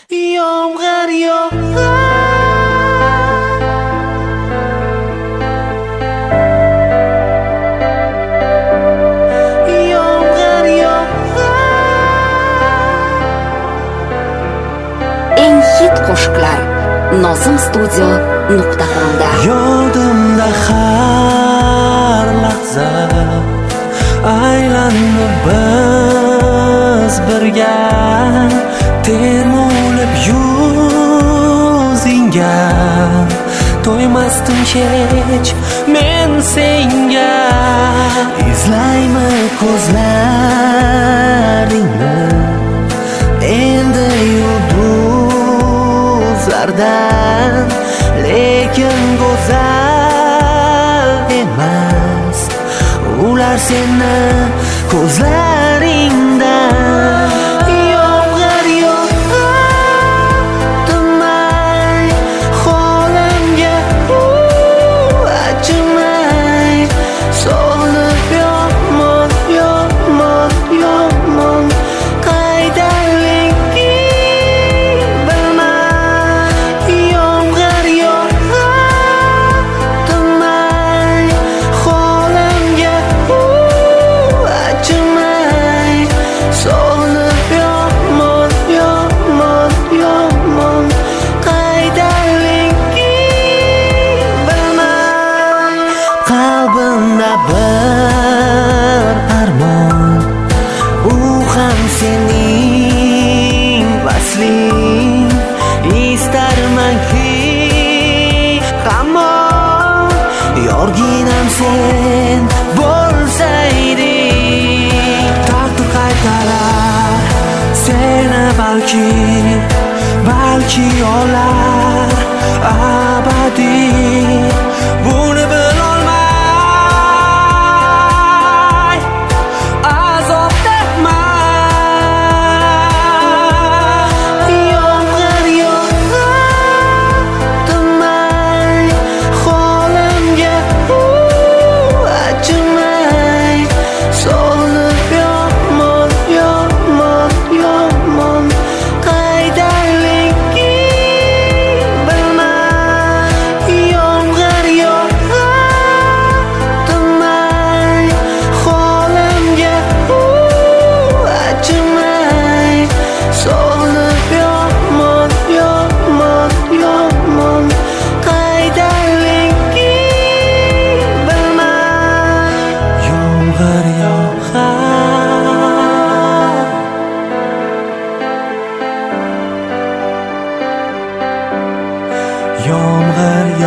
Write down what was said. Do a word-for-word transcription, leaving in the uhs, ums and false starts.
Yomg'ir yog'ar, yomg'ir yog'ar. Eng hit qo'shiqlar Nozim studio nuqta com da. Yodimda har lahza aylanib biz birga termulib yuzingga to'ymasdim hech men senga. Izlaymi ko'zlaringni endi yulduzlardan, lekin go'zal emas ular seni ko'zlaringdan. Yomg'ir yog'ar, tinmay xolamga acımay solib yomon yomon yomon qaydaliging bilmay. Yomg'ir yog'ar, tinmay xolamga acımay solib yomon yomon yomon qaydaliging bilmay. Qalbimda bir armon, u ham sening vasling. Istarmanki hamon yorginam sen bo'lsayding. Taqdir qaytarar seni balki, balki olar abadiy. Buni bilolmay azobdaman. Yomg'ir yog'ar, tinmay xolamga acımay solib yomon yomon yomon qaydaliging bilmay. Yomg'ir yog'ar, tinmay xolamga acımay solib yomon yomon yomon qaydaliging bilmay. Yomg'ir yog'ar, yomg'ir